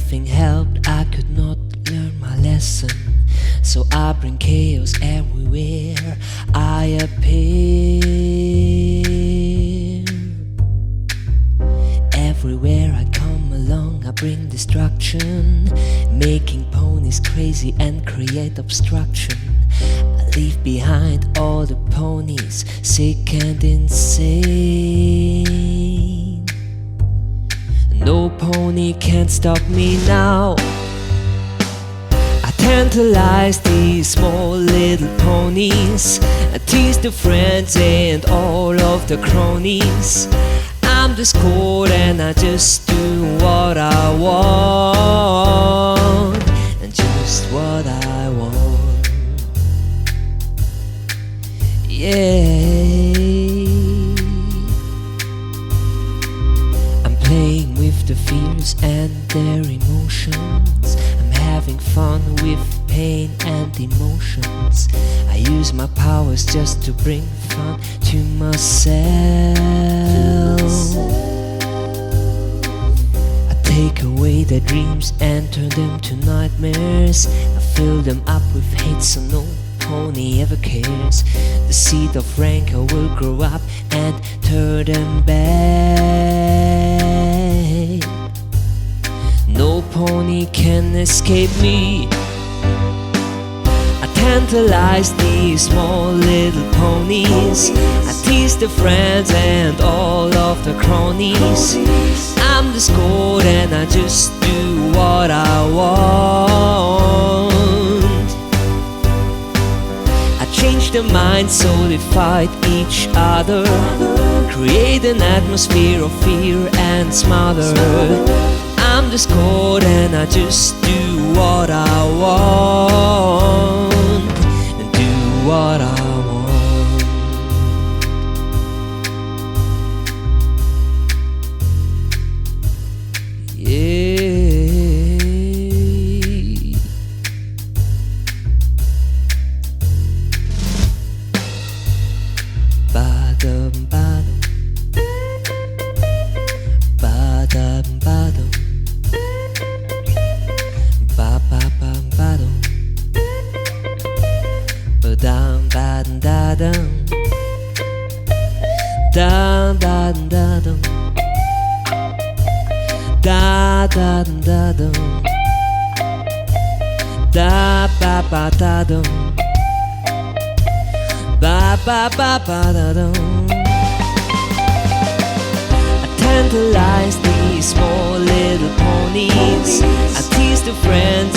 nothing helped, I could not learn my lesson. So I bring chaos everywhere I appear. Everywhere I come along, I bring destruction, making ponies crazy and create obstruction. I leave behind all the ponies, sick and insane. No pony can stop me now. I tantalize these small little ponies. I tease the friends and all of the cronies. I'm just cold and I just do what I want, and just what I want. Yeah, I'm playing with the fears and their emotions. I'm having fun with pain and emotions. I use my powers just to bring fun to myself. I take away their dreams and turn them to nightmares. I fill them up with hate so no pony ever cares. The seed of rancor will grow up and turn them back. No pony can escape me. I tantalize these small little ponies. I tease the friends and all of the cronies. I'm the scold and I just do what I want. I change their minds so they fight each other, create an atmosphere of fear and smother. I'm just cold and I just do what I want, and do what I want. Yeah. Ba-dum, ba-dum. Ba-dum, ba-dum. Ba-ba-bum-ba-dum. Ba-dum-ba-dum-da-dum. Dum-da-dum-da-dum. Da-da-dum-da-dum. Da-ba-ba-da-dum. Ba-ba-ba-ba-da-dum. I tantalize these small little ponies. I tease the friends